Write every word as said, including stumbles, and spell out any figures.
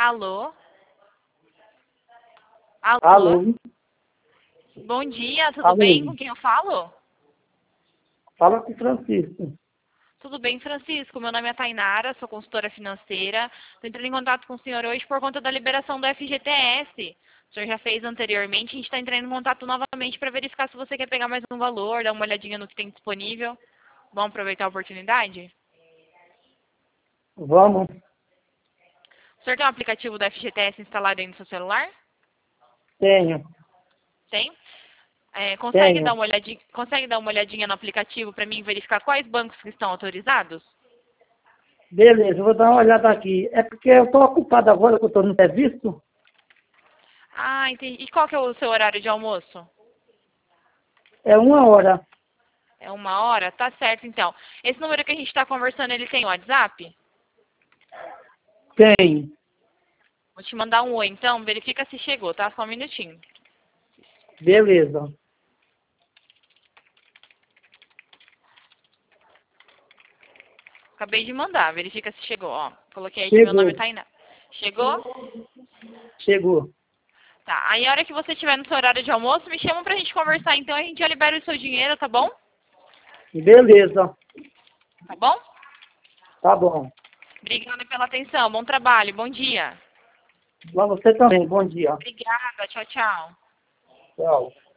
Alô? Alô? Alô? Bom dia, tudo Alô? bem? Com quem eu falo? Fala com o Francisco. Tudo bem, Francisco? Meu nome é Tainara, sou consultora financeira. Estou entrando em contato com o senhor hoje por conta da liberação do F G T S. O senhor já fez anteriormente, a gente está entrando em contato novamente para verificar se você quer pegar mais um valor, dar uma olhadinha no que tem disponível. Vamos aproveitar a oportunidade? Vamos. O senhor tem um aplicativo do F G T S instalado aí no seu celular? Tenho. Tem? É, consegue, dar Tenho. uma olhadinha, consegue dar uma olhadinha no aplicativo para mim verificar quais bancos que estão autorizados? Beleza, eu vou dar uma olhada aqui. É porque eu estou ocupado agora que eu estou no serviço. Ah, entendi. E qual que é o seu horário de almoço? É uma hora. É uma hora? Tá certo, então. Esse número que a gente está conversando, ele tem WhatsApp? Tem. Vou te mandar um oi, então. Verifica se chegou, tá? Só um minutinho. Beleza. Acabei de mandar. Verifica se chegou, ó. Coloquei aí que meu nome é Chegou. Tainá. Chegou? Chegou. Tá. Aí a hora que você estiver no seu horário de almoço, me chama pra gente conversar, então a gente já libera o seu dinheiro, tá bom? Beleza. Tá bom? Tá bom. Obrigada pela atenção. Bom trabalho. Bom dia. Pra você também. Bom dia. Obrigada. Tchau, tchau. Tchau.